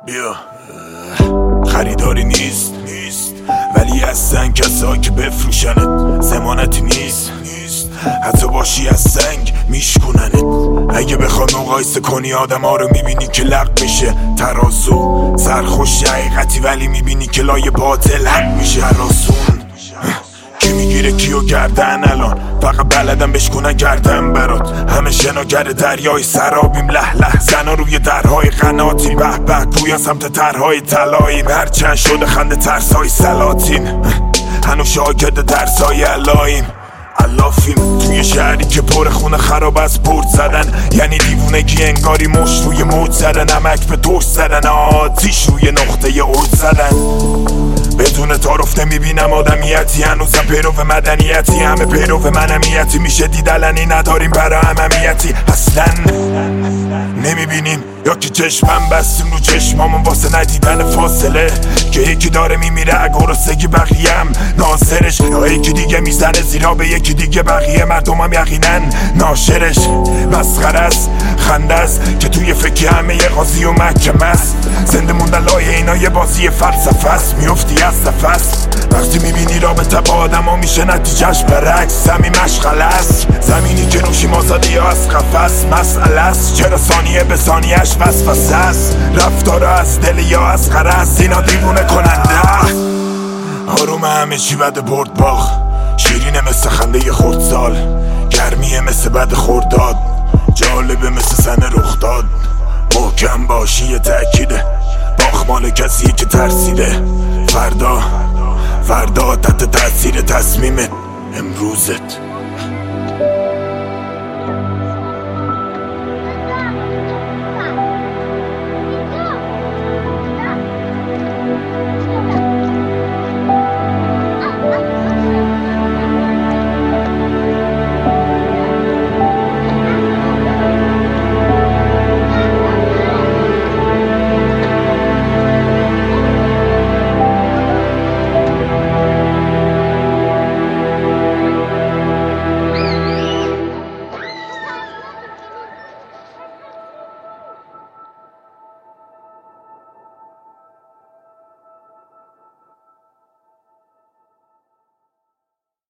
بیا خریداری نیست ولی هستن کسایی که بفروشنت، ضمانتی نیست حتی باشی از سنگ میشکننت. اگه بخوای مقایسه کنی آدم ها رو میبینی که لق میشه ترازو، سرخوش حقیقتی ولی میبینی که لای باطل حق میشه هراسون. کی میگیره کیو گردن الان، فقط بلدم بشکنن گردن برات. همه شناگر دریای سرابیم، له زنا روی درهای قناتیم، به به گویا سمت ترهای طلاییم. هرچند شده خنده ترسای سلاطین، هنوز شاگرد درسای علاییم. علافیم توی شهری که پر خونه خراب از برد زدن، یعنی دیوونگی انگاری مشت روی موج زدن، نمک به ترش زدن، آتیش روی نقطه اوج زدن. بدون تعارف نمیبینم آدمیتی، هنوزم پیرو مدنیتی، همه پیرو منمیتی. میشه دید علنی نداریم برای عممیتی، اصلا نمیبینیم یا که چشمم بستیم رو چشمامون واسه ندیدن فاصله، که یکی داره میمیره اگرستگی بقیه‌ام ناظرش، یا یکی دیگه میزنه زیرا به یکی دیگه بقیه مردمم یقینا ناشرش. مسخره است خنده است که توی فکر همه یه قاضی و محکمه است، زنده موندن لای اینا یه بازی فلسفه است. میفتی از نفس وقتی میبینی رابطه با آدم ها میشه نتیجهش برعکس، زمین مشغله است، زمینی که روشیم آزاده یا از قفس. مسئله است چرا ثانیه به ثانیهش وسوسه است، رفتار از دل یا از غرض، اینا دیوونه کننده. آروم همه چی بد برد باخ، شیرینه مثل خنده خردسال، گرمیه مثل بد خورداد، جالبه مثل سن رخ داد. محکم باشی یه تأکیده، باخ مال کسیه که ترسیده. فردا تحت تأثیر تصمیم امروزت.